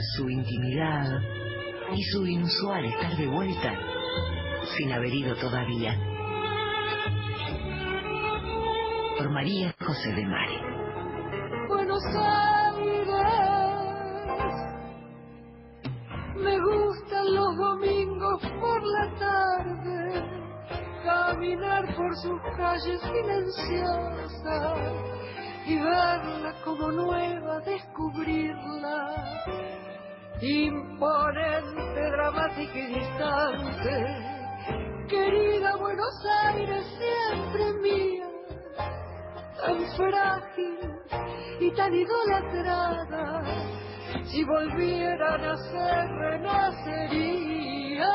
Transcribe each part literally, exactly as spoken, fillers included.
su intimidad y su inusual estar de vuelta sin haber ido todavía. Por María José de Mare. Buenos Aires, me gustan los domingos por la tarde, caminar por sus calles silenciosas y verla como nueva, descubrirla, imponente, dramática y distante. Querida Buenos Aires, siempre mía, tan frágil y tan idolatrada, si volviera a nacer, renacería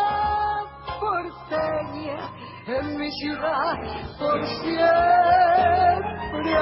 porteña en mi ciudad, por siempre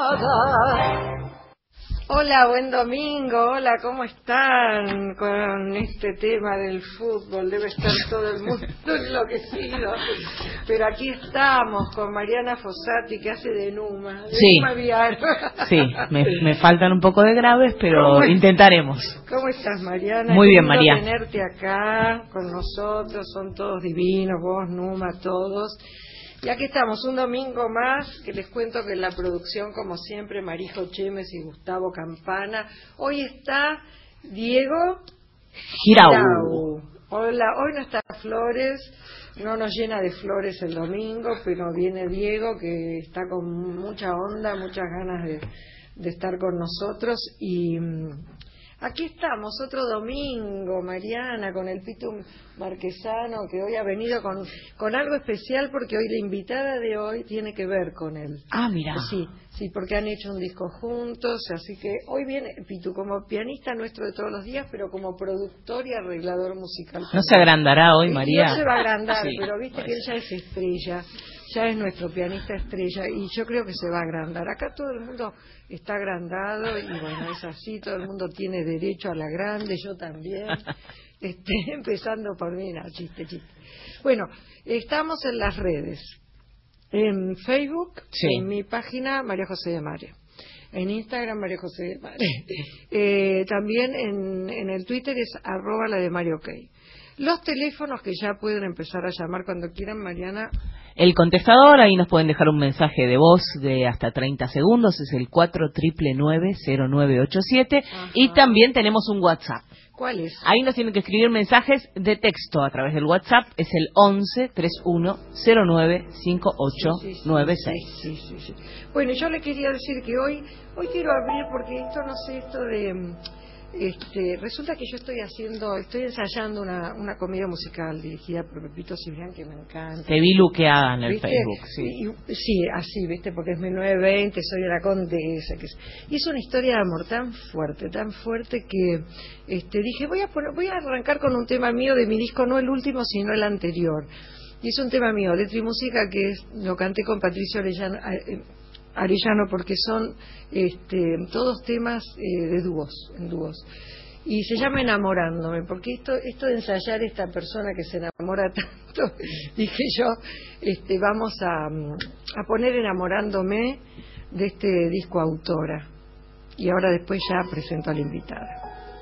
amada. Hola, buen domingo, hola, ¿cómo están con este tema del fútbol? Debe estar todo el mundo enloquecido, pero aquí estamos con Mariana Fossati, que hace de Numa, de sí. Numa Viar. Sí, me, me faltan un poco de graves, pero intentaremos. ¿Cómo estás, Mariana? Muy bien, Lindo María. tenerte acá con nosotros, son todos divinos, vos, Numa, todos. Y aquí estamos, un domingo más, que les cuento que en la producción, como siempre, Marijo Chemes y Gustavo Campana. Hoy está Diego Girau. Girau. Hola, hoy no está Flores, no nos llena de flores el domingo, pero viene Diego, que está con mucha onda, muchas ganas de, de estar con nosotros. Y aquí estamos, otro domingo, Mariana, con el Pitu Marquesano, que hoy ha venido con, con algo especial, porque hoy la invitada de hoy tiene que ver con él. Ah, mira. Sí, sí, porque han hecho un disco juntos, así que hoy viene Pitu como pianista nuestro de todos los días, pero como productor y arreglador musical. No se agrandará hoy, María. No se va a agrandar, Sí, pero viste pues. que él ya es estrella, ya es nuestro pianista estrella, y yo creo que se va a agrandar. Acá todo el mundo está agrandado, y bueno, es así, todo el mundo tiene derecho a la grande, yo también. Este, empezando por mí, no, chiste, chiste. Bueno, estamos en las redes. En Facebook, sí. En mi página, María José de Mare. En Instagram, María José de Mare. Eh, también en, en el Twitter es arroba la de Mario OK. Los teléfonos que ya pueden empezar a llamar cuando quieran, Mariana. El contestador, ahí nos pueden dejar un mensaje de voz de hasta treinta segundos, es el cuatro nueve nueve cero nueve ocho siete. Ajá. Y también tenemos un WhatsApp. ¿Cuál es? Ahí nos tienen que escribir mensajes de texto a través del WhatsApp, es el once treinta y uno cero nueve cincuenta y ocho noventa y seis. Sí, sí, sí, sí. Bueno, yo le quería decir que hoy hoy quiero abrir, porque esto, no sé, esto de... Este, resulta que yo estoy haciendo, estoy ensayando una, una comedia musical dirigida por Pepito Cibrián, que me encanta. Te vi luqueada en el ¿Viste? Facebook, sí. Y, sí, así, ¿viste? Porque es mil novecientos veinte, soy de la condesa. Que es, y es una historia de amor tan fuerte, tan fuerte que este, dije, voy a, poner, voy a arrancar con un tema mío de mi disco, no el último, sino el anterior. Y es un tema mío, letra y música, que es, lo canté con Patricio Arellano, Arellano, porque son este, todos temas eh, de dúos, en dúos. Y se llama Enamorándome, porque esto esto de ensayar esta persona que se enamora tanto, dije yo, este, vamos a, a poner Enamorándome de este disco Autora. Y ahora después ya presento a la invitada.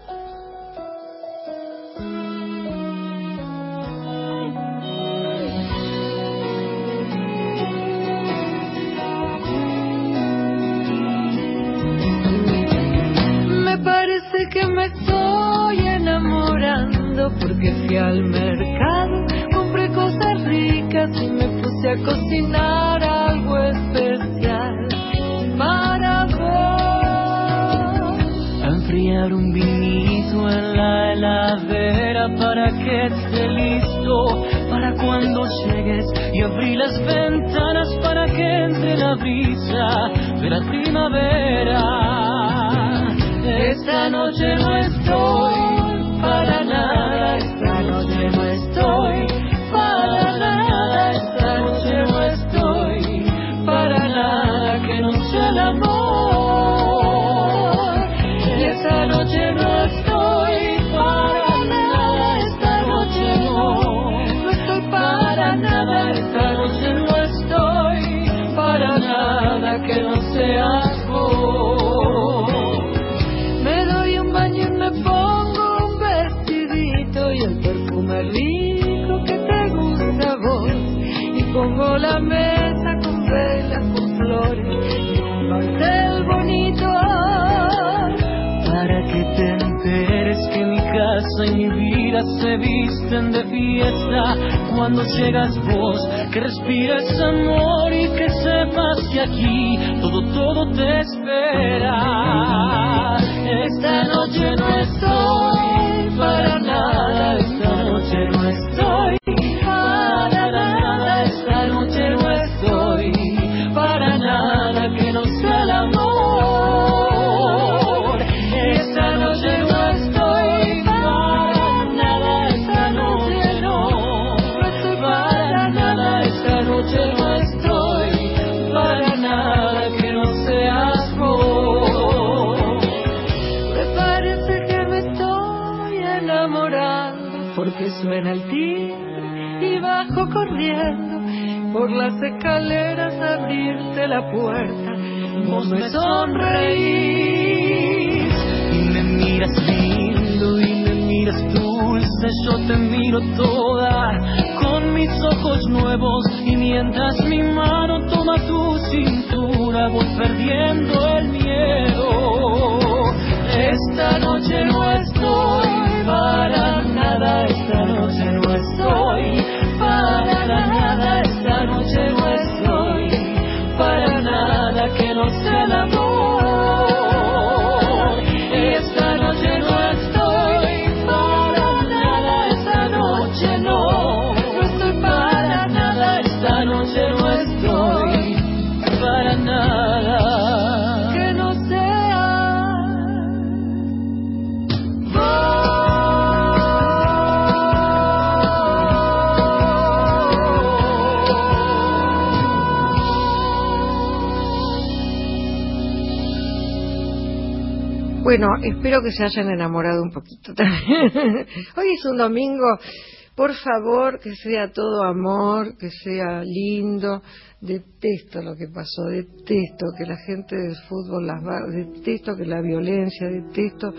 Que me estoy enamorando, porque fui al mercado, compré cosas ricas y me puse a cocinar algo especial para vos. A enfriar un vinito en la heladera para que esté listo para cuando llegues, y abrí las ventanas para que entre la brisa de la primavera. Esta noche no estoy para nada, esta noche no estoy para nada, esta noche no estoy para nada que no sea el amor. Y esta noche no estoy para nada, esta noche no, no estoy para nada, esta noche no estoy para nada que no seas vos. Me pongo para que te enteres que mi casa y mi vida se visten de fiesta cuando llegas vos, que respires amor y que sepas que aquí todo, todo te espera. Esta noche no estoy para nada, esta noche no estoy para nada, esta noche no estoy para nada que no sea el amor. Esta noche no estoy para nada, esta noche no, no estoy para nada, esta noche no estoy para nada que no seas vos. Me parece que me estoy enamorando porque suena el timbre y bajo corriendo por las escaleras a abrirte la puerta. Vos me sonreís y me miras lindo y me miras dulce. Yo te miro toda con mis ojos nuevos y mientras mi mano toma tu cintura voy perdiendo el miedo. Esta noche no estoy para nada, esta noche no estoy para nada, esta noche no estoy para nada que no sea el amor. Esta noche no estoy para nada, esta noche no, no estoy para nada, esta noche no estoy para nada que no sea vos. Bueno, espero que se hayan enamorado un poquito también. Hoy es un domingo, por favor, que sea todo amor, que sea lindo. Detesto lo que pasó, detesto que la gente del fútbol las va, detesto que la violencia, detesto.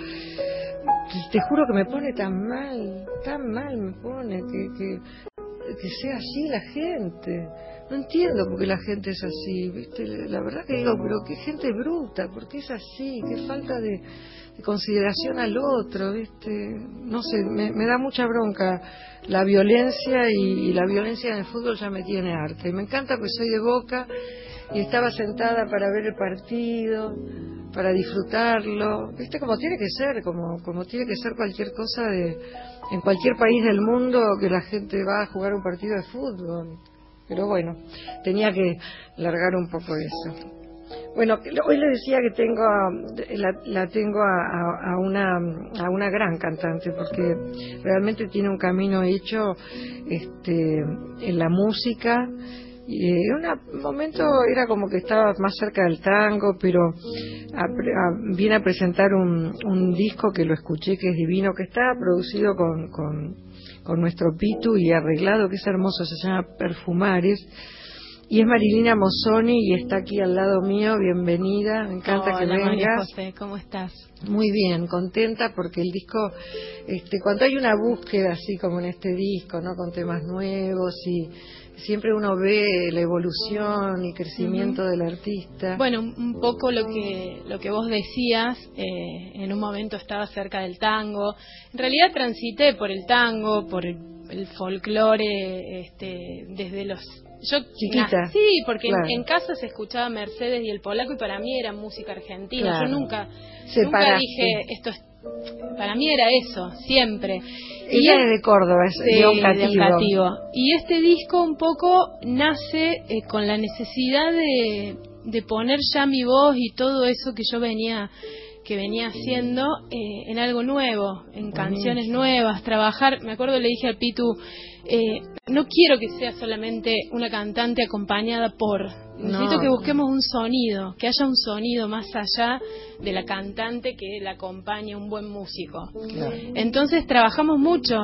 Te juro que me pone tan mal, tan mal me pone que, que, que sea así la gente. No entiendo por qué la gente es así, ¿viste? La verdad que digo, pero qué gente bruta, ¿por qué es así? Qué falta de, de consideración al otro, ¿viste? No sé, me, me da mucha bronca la violencia y, y la violencia en el fútbol ya me tiene harta. Y me encanta porque soy de Boca y estaba sentada para ver el partido, para disfrutarlo, ¿viste? Como tiene que ser, como, como tiene que ser cualquier cosa de en cualquier país del mundo que la gente va a jugar un partido de fútbol. Pero bueno, tenía que largar un poco eso. Bueno, hoy le decía que tengo a, la, la tengo a, a, una a una gran cantante porque realmente tiene un camino hecho este en la música. Y en un momento era como que estaba más cerca del tango, pero a, a, viene a presentar un, un disco que lo escuché, que es divino, que está producido con, con, con nuestro Pitu y arreglado, que es hermoso, se llama Perfumares, y es Marilina Mozzoni y está aquí al lado mío. Bienvenida, me encanta. Hola, que vengas. María José, ¿cómo estás? Muy bien, contenta porque el disco, este, cuando hay una búsqueda así como en este disco, ¿no? Con temas nuevos y siempre uno ve la evolución y crecimiento uh-huh. del artista. Bueno, un poco lo que lo que vos decías, eh, en un momento estaba cerca del tango. En realidad transité por el tango, por el, el folclore, este, desde los... Yo chiquita. Sí, porque claro. en, en casa se escuchaba Mercedes y el Polaco y para mí era música argentina. Claro. Yo nunca, Separaste. nunca dije esto es... Para mí era eso, siempre. Ella es de Córdoba, es sí, de Oncativo. de Oncativo. Y este disco un poco nace eh, con la necesidad de, de poner ya mi voz y todo eso que yo venía que venía haciendo eh, en algo nuevo, en canciones nuevas, trabajar. Me acuerdo, le dije al Pitu, eh, no quiero que sea solamente una cantante acompañada por... Necesito no. que busquemos un sonido, que haya un sonido más allá de la cantante que la acompañe un buen músico. Claro. Entonces trabajamos mucho,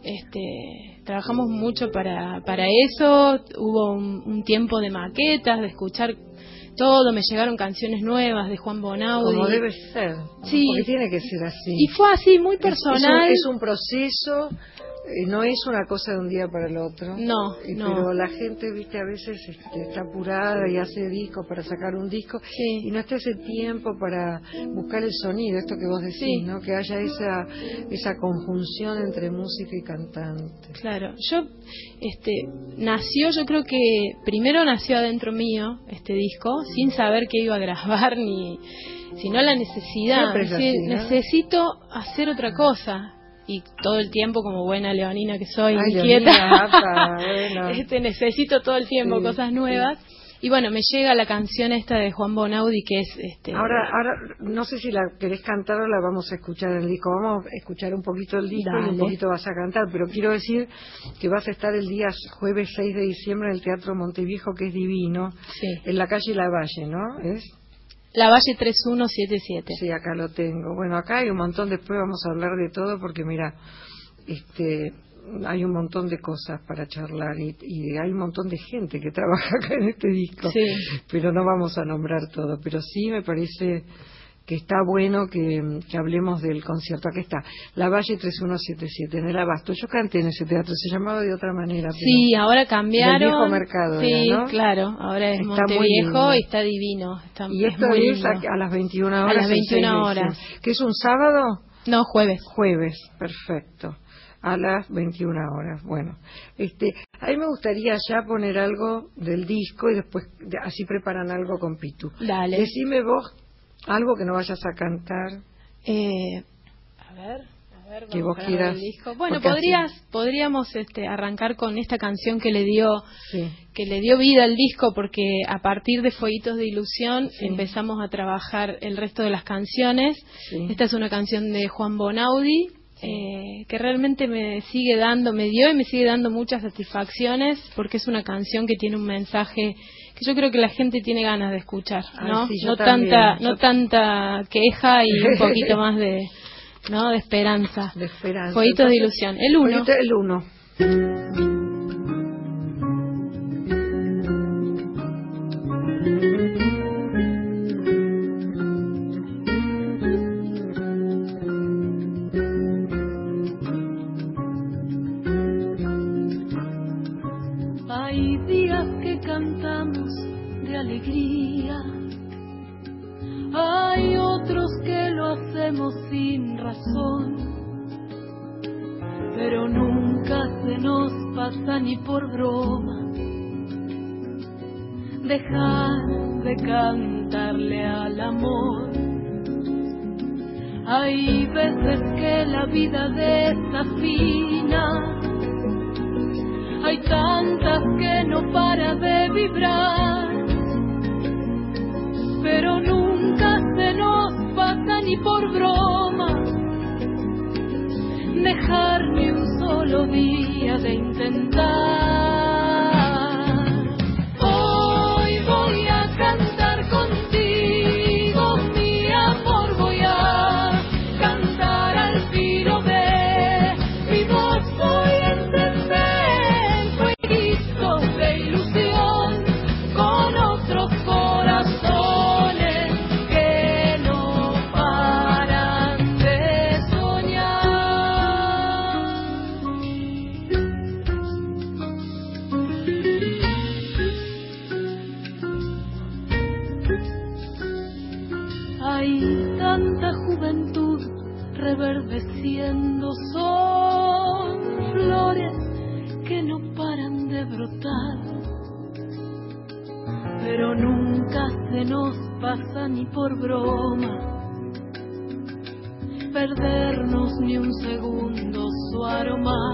este, trabajamos mucho para para eso. Hubo un, un tiempo de maquetas, de escuchar todo, me llegaron canciones nuevas de Juan Bonaudi. Como debe ser, sí. porque tiene que ser así. Y fue así, muy personal. Es, es, un, es un proceso eh, no es una cosa de un día para el otro. No, eh, no. Pero la gente, viste, a veces este, está apurada y hace discos para sacar un disco Sí. y no está ese tiempo para buscar el sonido, esto que vos decís, Sí. ¿no? Que haya esa esa conjunción entre música y cantante. Claro, yo, este, nació, yo creo que primero nació adentro mío este disco, sin saber que iba a grabar ni, sino la necesidad, Siempre es decir, así, ¿no? necesito hacer otra cosa. Y todo el tiempo, como buena leonina que soy, Ay, inquieta, Leonina, apa, bueno. este, necesito todo el tiempo Sí, cosas nuevas. Y bueno, me llega la canción esta de Juan Bonaudi, que es... este Ahora, ahora no sé si la querés cantar o la vamos a escuchar en el disco. Vamos a escuchar un poquito el disco y Dale. un poquito vas a cantar, pero quiero decir que vas a estar el día jueves seis de diciembre en el Teatro Monteviejo, que es divino, Sí. en la calle Lavalle, ¿no? ¿Es? La Valle tres uno siete siete. Sí, acá lo tengo. Bueno, acá hay un montón, después vamos a hablar de todo porque mira, este, hay un montón de cosas para charlar y, y hay un montón de gente que trabaja acá en este disco, Sí. pero no vamos a nombrar todo, pero sí me parece que está bueno que, que hablemos del concierto. Aquí está, La Valle tres uno siete siete, en el Abasto. Yo canté en ese teatro, se llamaba de otra manera. Sí, pero ahora cambiaron. Del Viejo Mercado Sí, era, ¿no? claro, ahora es Está muy Monteviejo lindo. y está divino. Está, Y es esto muy es lindo. a, a las veintiuna horas. A las el seis de veintiuna horas. diciembre. ¿Que es un sábado? No, jueves. Jueves, perfecto. A las veintiuna horas. Bueno, este, a mí me gustaría ya poner algo del disco y después de- así preparan algo con Pitu. Dale. Decime vos algo que no vayas a cantar. Eh, a ver, a ver, Que vamos vos a ver quieras, el disco. Bueno, porque podrías, podríamos este, arrancar con esta canción que le dio, Sí. que le dio vida al disco, porque a partir de Fueguitos de Ilusión Sí. empezamos a trabajar el resto de las canciones. Sí. Esta es una canción de Juan Bonaudi. Eh, que realmente me sigue dando, me dio y me sigue dando muchas satisfacciones, porque es una canción que tiene un mensaje que yo creo que la gente tiene ganas de escuchar, Ay, ¿no? sí, yo no también. tanta, Yo- no tanta queja y un poquito más de, ¿no? De esperanza. De esperanza. Fueguitos de Entonces, Ilusión. El uno. Fueguito- El uno. Hay días que cantamos de alegría, hay otros que lo hacemos sin razón, pero nunca se nos pasa ni por broma dejar de cantarle al amor. Hay veces que la vida desafina, hay tantas que no para de vibrar, pero nunca se nos pasa ni por broma dejar ni un solo día de intentar. Hoy voy a cantar contigo, mi amor, voy a cantar al filo de mi voz, voy a encender fueguitos de ilusión con otros corazones que no paran de soñar. Hay tanta juventud reverdeciendo, son flores que no paran de brotar, pero nunca se nos pasa ni por broma perdernos ni un segundo su aroma.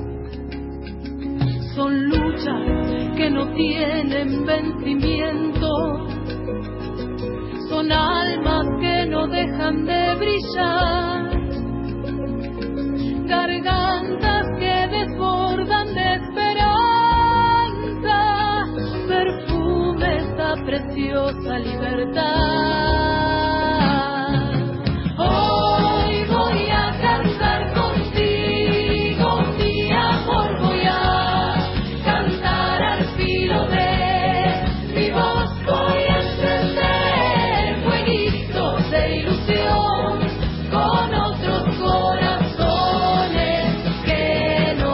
Son luchas que no tienen vencimiento, son almas que no dejan de brillar, gargantas que desbordan de esperanza, perfume esta preciosa libertad. Hoy voy a cantar contigo, mi amor, voy a cantar al filo de mi voz, voy a encender fueguitos de ilusión con otros corazones que no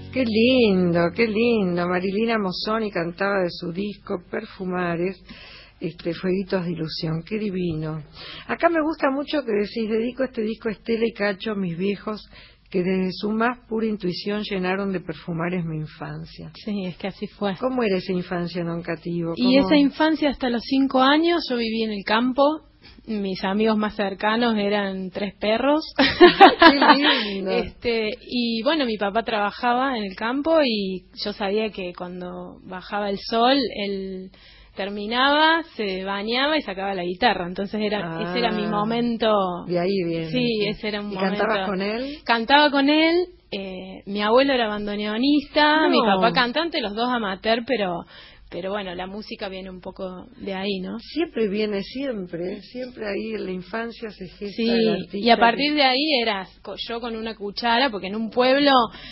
Qué lindo, qué lindo. Marilina Mozzoni cantaba de su disco Perfumares, este, Fueguitos de Ilusión. Qué divino. Acá me gusta mucho que decís, dedico este disco a Estela y Cacho, mis viejos, que desde su más pura intuición llenaron de perfumares mi infancia. Sí, es que así fue. ¿Cómo era esa infancia, Don Cativo? Y ¿Cómo... esa infancia hasta los cinco años, yo viví en el campo. Mis amigos más cercanos eran tres perros. Qué lindo. Este, y bueno, mi papá trabajaba en el campo y yo sabía que cuando bajaba el sol, él terminaba, se bañaba y sacaba la guitarra. Entonces era Ah, ese era mi momento. De ahí viene. Sí, ese era un ¿Y momento. cantabas con él? Cantaba con él. Eh, mi abuelo era bandoneonista, No. mi papá cantante, los dos amateur, pero pero bueno, la música viene un poco de ahí, ¿no? Siempre viene, siempre, siempre ahí en la infancia se gesta Sí, el artista y a partir que- de ahí era co- yo con una cuchara, porque en un pueblo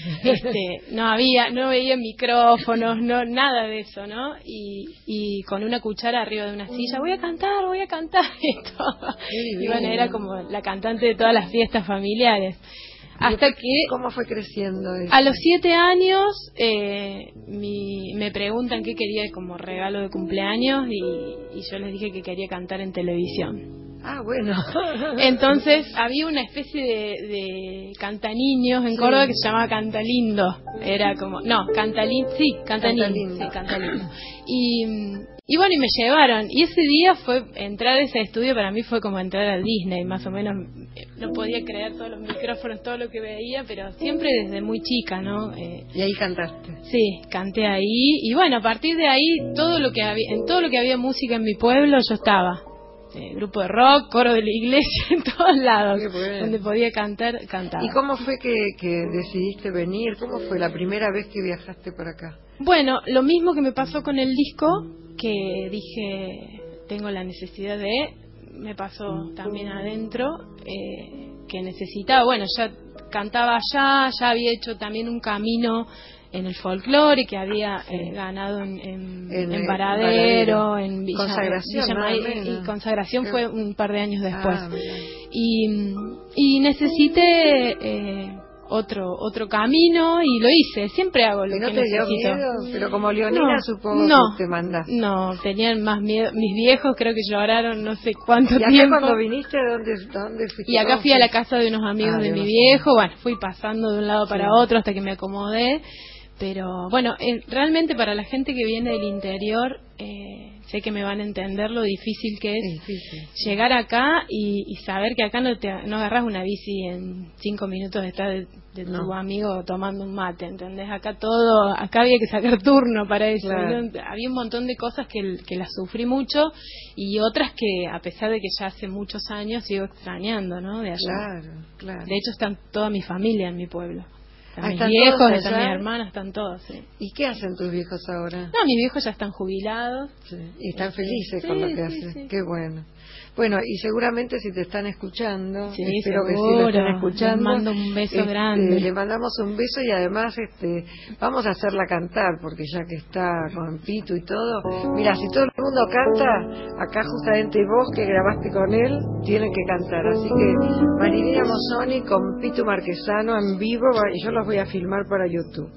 este, no había, no veía micrófonos, no nada de eso, ¿no? Y, y con una cuchara arriba de una silla, voy a cantar, voy a cantar, y todo. Y bueno, era como la cantante de todas las fiestas familiares. Hasta que ¿Cómo fue creciendo eso? a los siete años eh, mi, me preguntan qué quería como regalo de cumpleaños y, y yo les dije que quería cantar en televisión. Ah, bueno. Entonces había una especie de, de cantaniños en Sí. Córdoba que se llamaba Cantalindo. Era como, no, Cantalín, sí, Cantalindo, Cantalindo. sí, Cantalindo. Y, y bueno, y me llevaron. Y ese día fue, entrar a ese estudio para mí fue como entrar al Disney, más o menos. No podía creer todos los micrófonos, todo lo que veía, pero siempre desde muy chica, ¿no? Eh, Y ahí cantaste. Sí, canté ahí y bueno, a partir de ahí todo lo que había, en todo lo que había música en mi pueblo yo estaba. Eh, grupo de rock, coro de la iglesia, en todos lados, Qué bueno. donde podía cantar, cantaba. ¿Y cómo fue que, que decidiste venir? ¿Cómo fue la primera vez que viajaste para acá? Bueno, lo mismo que me pasó con el disco, que dije, tengo la necesidad de, me pasó también adentro, eh, que necesitaba, bueno, ya cantaba allá, ya había hecho también un camino en el folclore que había eh, ganado en, en, En, en eh, Varadero, Varadero. en Villa, Consagración, Villa nada María, menos. y Consagración Qué- fue un par de años después. Ah, mirá. y, y necesité eh, otro otro camino y lo hice. Siempre hago lo ¿Y no que te dio necesito. miedo? Pero como leonina No, supongo no, que te mandaste. No, tenían más miedo. Mis viejos creo que lloraron no sé cuánto ¿Y acá tiempo. cuando viniste, dónde, dónde fuiste? Y acá ¿Cómo fui a la fue? casa de unos amigos Ah, de de mi unos viejo. Bueno, fui pasando de un lado para Sí. otro hasta que me acomodé. Pero bueno, eh, realmente para la gente que viene del interior, eh, sé que me van a entender lo difícil que es Es difícil. llegar acá y, y saber que acá no te no agarras una bici en cinco minutos de estar de, de tu No. amigo tomando un mate, ¿entendés? Acá todo, acá había que sacar turno para eso. Claro. ¿no? Había un montón de cosas que, que las sufrí mucho y otras que a pesar de que ya hace muchos años sigo extrañando, ¿no? De allá. Claro, claro. De hecho están toda mi familia en mi pueblo. Están Ah, mis ¿están viejos, todos están allá? mis hermanas, están todos, sí. ¿Y qué hacen tus viejos ahora? No, mis viejos ya están jubilados. Sí. Y están Sí. felices con lo Sí, que sí, hacen. sí. Qué bueno. Bueno, y seguramente si te están escuchando, Sí, espero que sí seguro. lo estén escuchando. Les mando un beso este, grande. Le mandamos un beso y además este, vamos a hacerla cantar, porque ya que está con Pitu y todo. Mira, si todo el mundo canta, acá justamente vos que grabaste con él, tienen que cantar. Así que Marilina Mozzoni con Pitu Marquesano en vivo, va- y yo los voy a filmar para YouTube.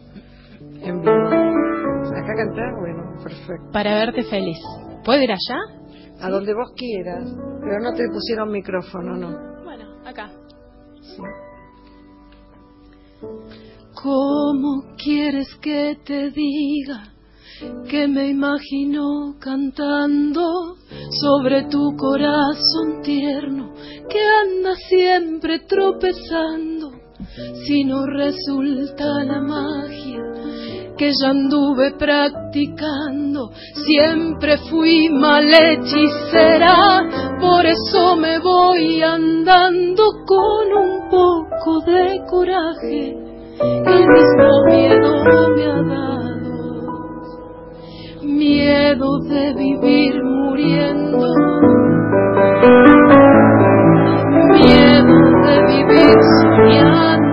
En vivo. Acá cantar, bueno, perfecto. Para verte feliz. ¿Puedo ir allá? A donde vos quieras, pero no te pusieron micrófono, ¿no? Bueno, acá. ¿Cómo quieres que te diga que me imagino cantando sobre tu corazón tierno que anda siempre tropezando si no resulta la magia que ya anduve practicando? Siempre fui mal hechicera, por eso me voy andando con un poco de coraje que el mismo miedo me ha dado, miedo de vivir muriendo, miedo de vivir soñando.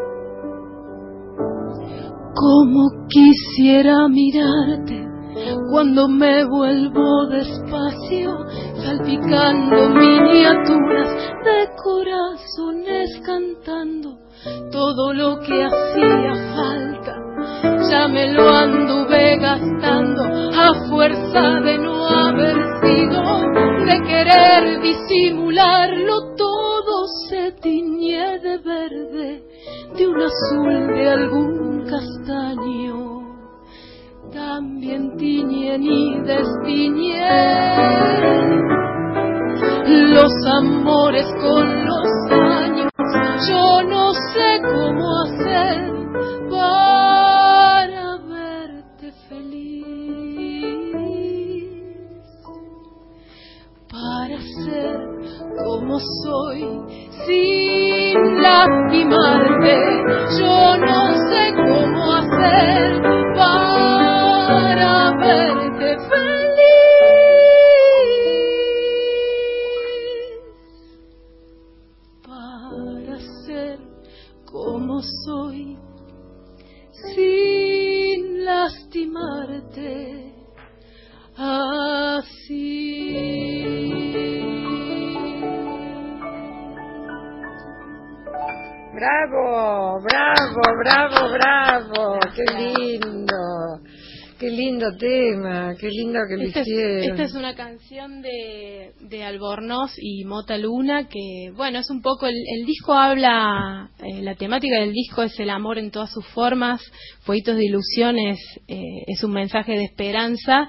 Como quisiera mirarte cuando me vuelvo despacio, salpicando miniaturas de corazones cantando todo lo que hacía falta. Ya me lo anduve gastando a fuerza de no haber sido, de querer disimularlo todo, se tiñe de verde, de un azul, de algún castaño. También tiñen y destiñen los amores con los años. Yo no sé cómo hacer para verte feliz, para ser como soy sin lastimarte. Yo no sé cómo hacer para verte feliz, para ser como soy sin lastimarte así. Bravo, bravo, bravo, bravo, qué lindo, qué lindo tema, qué lindo que lo Esta es, hicieron. esta es una canción de, de Albornoz y Mota Luna que, bueno, es un poco, el, el disco habla, eh, la temática del disco es el amor en todas sus formas, Fueguitos de Ilusiones eh, es un mensaje de esperanza.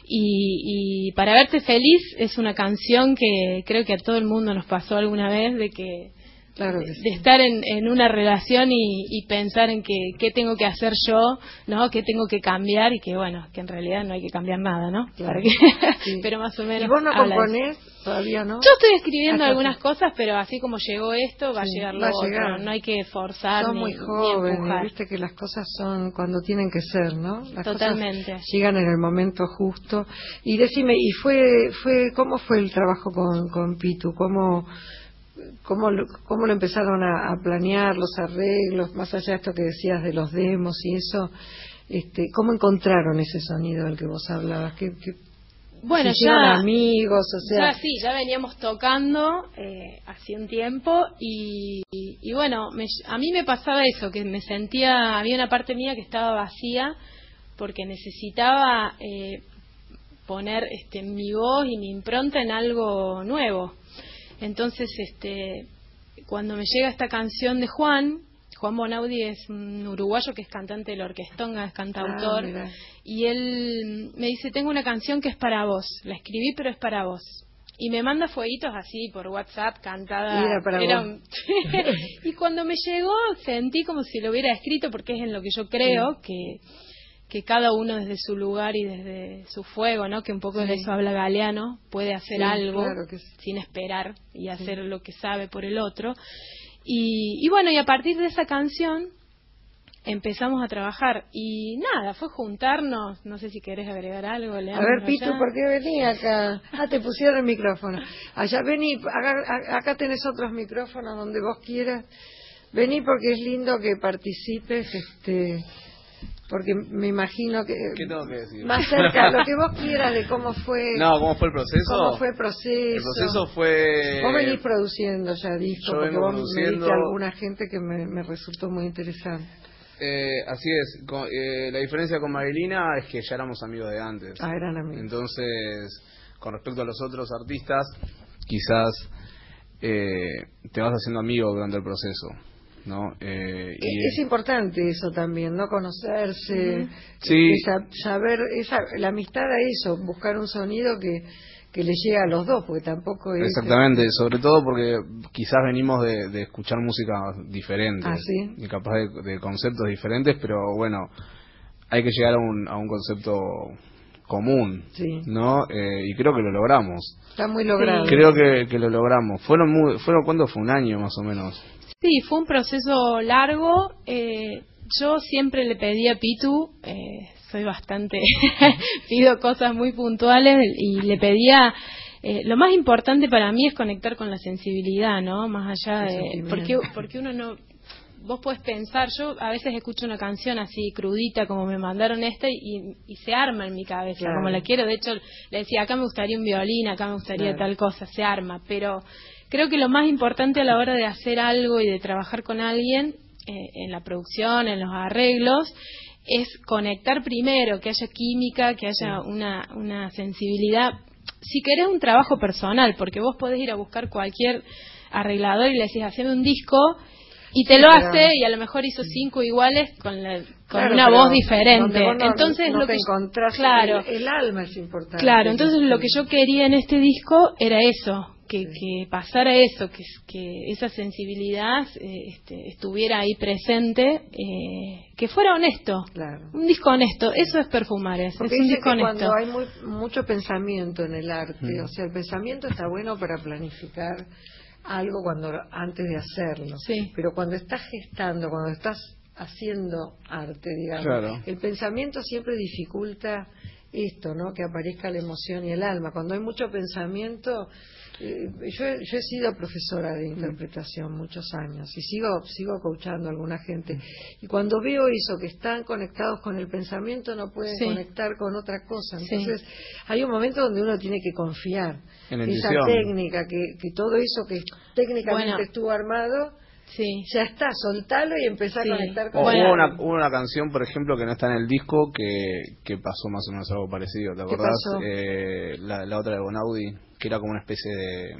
Y, y Para Verte Feliz es una canción que creo que a todo el mundo nos pasó alguna vez, de que Claro que de, sí. de estar en, en una relación y, y pensar en que qué tengo que hacer yo, ¿no? Qué tengo que cambiar, y que bueno, que en realidad no hay que cambiar nada, ¿no? Claro. Para que, Sí. pero más o menos. ¿Y vos no habla de eso. componés todavía, no? Yo estoy escribiendo Ah, algunas sí. cosas, pero así como llegó esto, va Sí, a llegar va lo a otro. llegar. No hay que forzar Son ni, muy ni jóvenes, empujar. viste que las cosas son cuando tienen que ser, ¿no? Las Totalmente. cosas llegan en el momento justo. Y decime, ¿y fue, fue cómo fue el trabajo con, con Pitu? ¿Cómo, cómo, lo- cómo lo empezaron a, a planear, los arreglos, más allá de esto que decías de los demos y eso? Este, ¿Cómo encontraron ese sonido del que vos hablabas? ¿Qué, qué, Bueno, se hicieron ya, amigos, o sea... ya sí, ya veníamos tocando eh, hace un tiempo y, y, y bueno, me- a mí me pasaba eso, que me sentía, había una parte mía que estaba vacía porque necesitaba eh, poner este, mi voz y mi impronta en algo nuevo. Entonces, este, cuando me llega esta canción de Juan, Juan Bonaudi es un uruguayo que es cantante del Orquestonga, es cantautor, Ah, mirá. y él me dice, tengo una canción que es para vos, la escribí pero es para vos. Y me manda fueguitos así por WhatsApp, cantada. Y era para vos. un- Y cuando me llegó sentí como si lo hubiera escrito, porque es en lo que yo creo, que que cada uno desde su lugar y desde su fuego, ¿no? Que un poco Sí. de eso habla Galeano, puede hacer Sí, algo claro que sí. sin esperar y hacer lo que sabe por el otro. Y, y bueno, y a partir de esa canción empezamos a trabajar y nada, fue juntarnos, no sé si querés agregar algo, A Leandro. ver, Pitu, allá. ¿por qué vení acá? Ah, te pusieron el micrófono. Allá vení, acá, acá tenés otros micrófonos donde vos quieras. Vení porque es lindo que participes, este, porque me imagino que... ¿Qué tengo que decir? Más cerca, lo que vos quieras de cómo fue... No, ¿cómo fue el proceso? ¿Cómo fue el proceso? El proceso fue... Vos venís produciendo ya discos, Yo porque vengo vos me produciendo- diste alguna gente que me, me resultó muy interesante. Eh, así es. Con- eh, la diferencia con Marilina es que ya éramos amigos de antes. Ah, eran amigos. Entonces, con respecto a los otros artistas, quizás eh, te vas haciendo amigo durante el proceso, ¿no? Eh, y, Es importante eso también, ¿no? Conocerse, Sí. esa- saber, esa, la amistad a eso, buscar un sonido que, que le llegue a los dos, porque tampoco es... Exactamente, sobre todo porque quizás venimos de, de escuchar música diferente Ah, ¿sí? y capaz de, de conceptos diferentes, pero bueno, hay que llegar a un, a un concepto común, Sí. ¿no? Eh, y creo que lo logramos. Está muy logrado. Creo que, que lo logramos. Fueron muy, fueron ¿cuándo fue? Un año más o menos. Sí, fue un proceso largo. Eh, yo siempre le pedí a Pitu, eh, soy bastante, pido cosas muy puntuales y le pedía, eh, lo más importante para mí es conectar con la sensibilidad, ¿no? Más allá El de, sentimiento. porque porque uno no vos podés pensar, yo a veces escucho una canción así crudita como me mandaron esta y, y se arma en mi cabeza, claro. como la quiero. De hecho, le decía, acá me gustaría un violín, acá me gustaría claro. tal cosa, se arma. Pero creo que lo más importante a la hora de hacer algo y de trabajar con alguien, eh, en la producción, en los arreglos, es conectar primero, que haya química, que haya sí. una, una sensibilidad. Si querés un trabajo personal, porque vos podés ir a buscar cualquier arreglador y le decís, haceme un disco, y te sí, lo hace, y a lo mejor hizo cinco iguales con, la, con claro, una voz diferente. No, entonces no lo te que encontrás, claro, el, el alma es importante. Claro, entonces lo que yo quería en este disco era eso, que, sí. que pasara eso, que, que esa sensibilidad eh, este, estuviera ahí presente, eh, que fuera honesto, claro. un disco honesto, eso es Perfumares, porque es un dice disco que honesto. Cuando hay muy, mucho pensamiento en el arte, mm. o sea, el pensamiento está bueno para planificar algo cuando antes de hacerlo, sí. pero cuando estás gestando, cuando estás haciendo arte, digamos, claro. el pensamiento siempre dificulta esto, ¿no? Que aparezca la emoción y el alma. Cuando hay mucho pensamiento, eh, yo, yo he sido profesora de interpretación muchos años y sigo sigo coachando a alguna gente, y cuando veo eso, que están conectados con el pensamiento, no pueden sí. conectar con otra cosa. Entonces sí. hay un momento donde uno tiene que confiar en esa técnica, que, que todo eso que técnicamente bueno. estuvo armado, sí. ya está, soltalo y empezá sí. a conectar con... O, bueno. hubo, una, hubo una canción, por ejemplo, que no está en el disco, que, que pasó más o menos algo parecido, ¿te acordás? Eh, la, la otra de Bonaudi, que era como una especie de...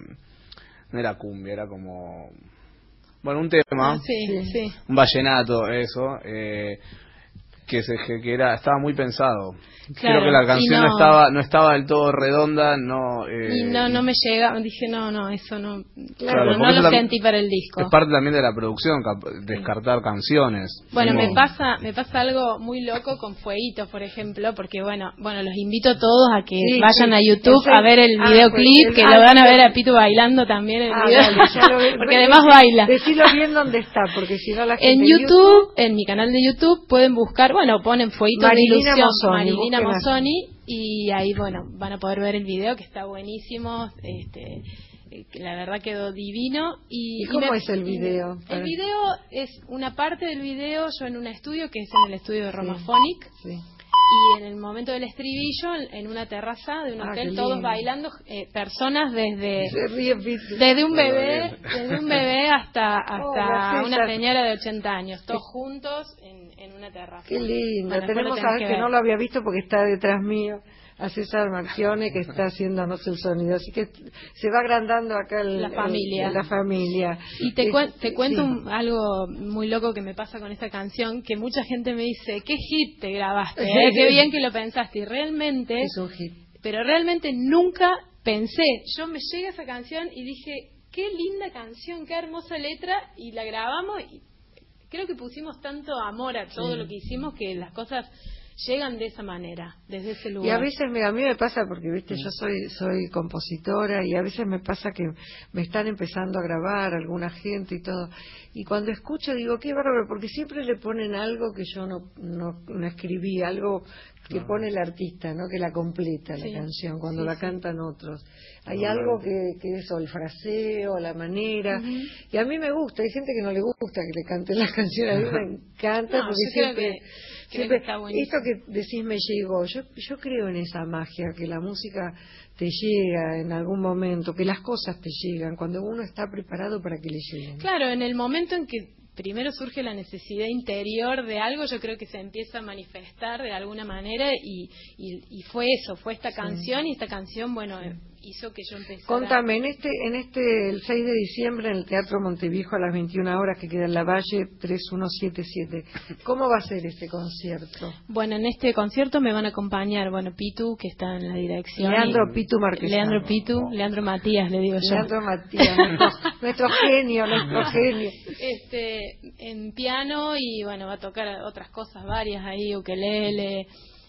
no era cumbia, era como... bueno, un tema, ah, sí, sí. un vallenato, eso, eh, que, se, que era estaba muy pensado. Claro, creo que la canción no, no estaba no estaba del todo redonda, no eh, y no no me llega, dije no no eso no claro, no, no lo sentí para el disco. Es parte también de la producción, descartar sí. canciones. Bueno, como... me pasa me pasa algo muy loco con Fueguitos, por ejemplo, porque bueno bueno los invito a todos a que sí, vayan sí. a YouTube Entonces, a ver el ah, videoclip, pues, que ah, lo van a ver a Pitu bailando también en el ah, video, dale, lo, porque además baila. Decilo bien dónde está, porque si no la gente en YouTube, YouTube, en mi canal de YouTube pueden buscar, bueno, ponen Fueguitos de Ilusión, Marilina Mozzoni, y ahí, bueno, van a poder ver el video, que está buenísimo, este, la verdad quedó divino. ¿Y, ¿Y cómo y me, es el video? El video es una parte del video, yo en un estudio, que es en el estudio de Romaphonic, sí, sí. y en el momento del estribillo, en una terraza de un ah, hotel, todos bailando, eh, personas desde ríe, desde un bebé desde un bebé hasta hasta oh, una señora de ochenta años, todos juntos en, en una terraza. Qué lindo. Bueno, tenemos a ver que, que no lo había visto porque está detrás mío, a César Marchione, que está haciéndonos el sonido, así que se va agrandando acá el, la familia. El, la familia. Y te, cu te cuento sí. un, algo muy loco que me pasa con esta canción, que mucha gente me dice, qué hit te grabaste, ¿eh? Qué bien que lo pensaste, y realmente, es un hit. Pero realmente nunca pensé, yo me llega esa canción y dije, qué linda canción, qué hermosa letra, y la grabamos, y creo que pusimos tanto amor a todo sí. lo que hicimos, que las cosas llegan de esa manera, desde ese lugar. Y a veces me, a mí me pasa, porque viste, yo soy soy compositora, y a veces me pasa que me están empezando a grabar alguna gente y todo, y cuando escucho digo, qué bárbaro, porque siempre le ponen algo que yo no no, no escribí, algo que pone el artista, ¿no? Que la completa sí. la canción, cuando sí, la sí. cantan otros. Hay no, algo que, que es o el fraseo, la manera, uh-huh. y a mí me gusta, hay gente que no le gusta que le canten las canciones, a mí me encanta, no, porque siempre... Que... Siempre, esto que decís me llegó, yo yo creo en esa magia, que la música te llega en algún momento, que las cosas te llegan cuando uno está preparado para que le lleguen. Claro, en el momento en que primero surge la necesidad interior de algo, yo creo que se empieza a manifestar de alguna manera, y, y, y fue eso, fue esta canción, sí. y esta canción, bueno, sí. hizo que yo empezara. Contame, en este, en este, el seis de diciembre, en el Teatro Monteviejo, a las veintiuna horas, que queda en la Valle tres uno siete siete, ¿cómo va a ser este concierto? Bueno, en este concierto me van a acompañar, bueno, Pitu, que está en la dirección. Leandro y, Pitu Marquesano. Leandro Pitu, oh. Leandro Matías, le digo yo. Leandro Matías, nuestro, nuestro genio, nuestro genio. Este, en piano, y bueno, va a tocar otras cosas varias ahí, ukelele,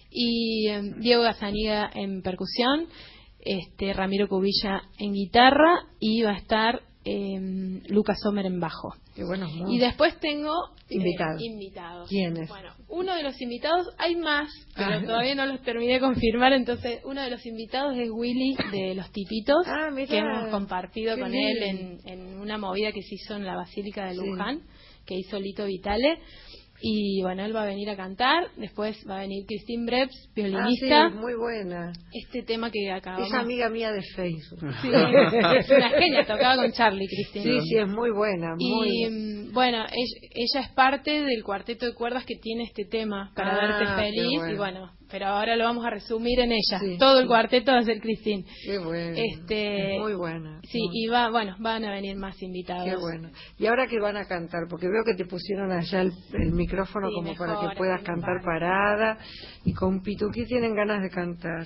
y eh, Diego Gazaniga en percusión, este Ramiro Cubilla en guitarra, y va a estar eh, Lucas Sommer en bajo. Qué buenos y después tengo invitados. Eh, invitados. ¿Quiénes? Bueno, uno de los invitados, hay más, pero ah. todavía no los terminé de confirmar, entonces uno de los invitados es Willy de Los Tipitos, ah, que hemos compartido Qué con bien. él en, en una movida que se hizo en la Basílica de Luján. Sí. que hizo Lito Vitale. Y bueno, él va a venir a cantar, después va a venir Christine Breps, violinista. Ah, sí, muy buena. Este tema que acabamos... Es amiga mía de Facebook. Sí, es una genia, tocaba con Charlie, Christine. Sí, sí, es muy buena. Muy... Y bueno, ella, ella es parte del cuarteto de cuerdas que tiene este tema, Para ah, Verte Feliz, bueno. Y bueno, pero ahora lo vamos a resumir en ella. Sí, Todo sí. el cuarteto va a ser Christine. Qué bueno. Este, muy buena. Sí, muy... y va, bueno, van a venir más invitados. Qué bueno. ¿Y ahora qué van a cantar? Porque veo que te pusieron allá el, el micrófono sí, como mejor, para que puedas cantar vale. parada. Y con Pituquí tienen ganas de cantar.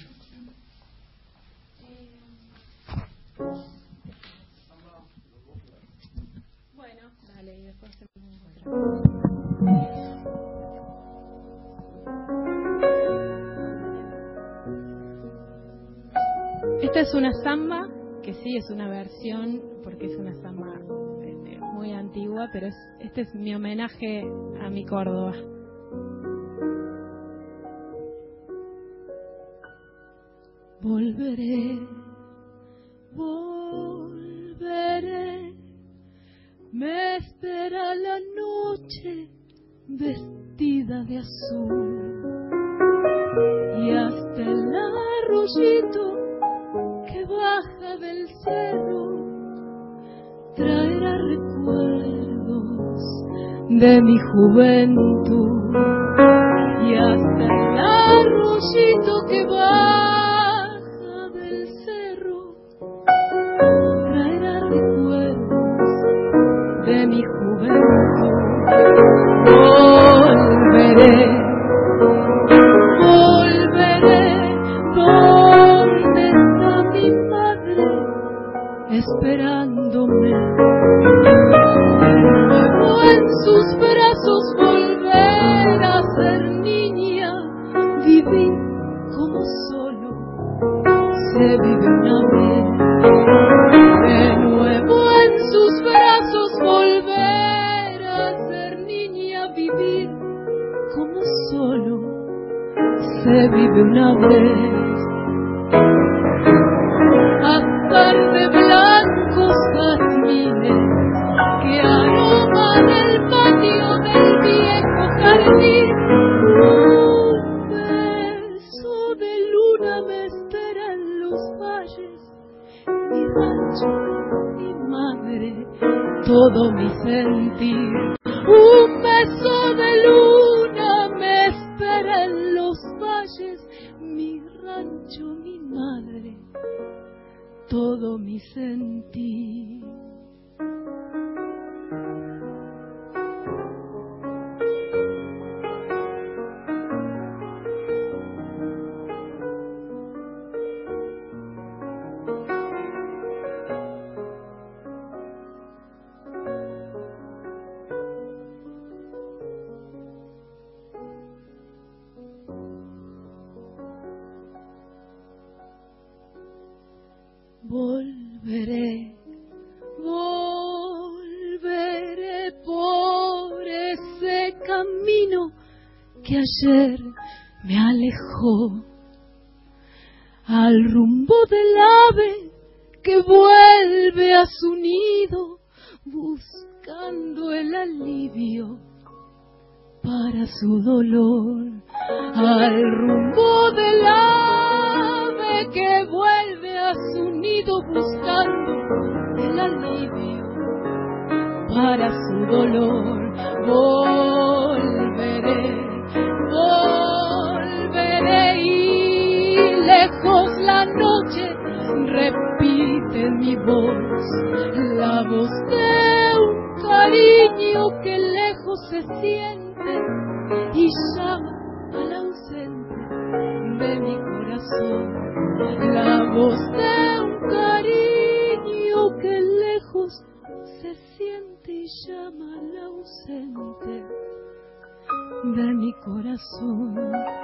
Bueno, dale, y después hacemos otra. Esta es una samba, que sí es una versión, porque es una samba este, muy antigua, pero es, este es mi homenaje a mi Córdoba. Volveré, volveré, me espera la noche vestida de azul y hasta el arroyito que baja del cerro traerá recuerdos de mi juventud y hasta el arroyito que baja del cerro traerá recuerdos de mi juventud. Volveré, volveré, ¿dónde está mi madre esperándome? Luego en sus brazos volver a ser niña, vivir como solo se vive una vez. De nuevo en sus brazos volver a ser niña, vivir como solo se vive una vez. Azar de blancos jazmines que aroman el patio del viejo jardín. Un beso de luna me espera en los valles, mi rancho, mi madre, todo mi sentir. Un beso de luna me espera en los valles, mi rancho, mi madre, todo mi sentir. Volveré, volveré por ese camino que ayer me alejó, al rumbo del ave que vuelve a su nido buscando el alivio para su dolor, al rumbo del ave que vuelve a su nido buscando el alivio para su dolor. Volveré, volveré y lejos la noche repite mi voz, la voz de un cariño que lejos se siente y llama al ausente de mi corazón, la voz de un cariño que lejos se siente y llama al ausente de mi corazón.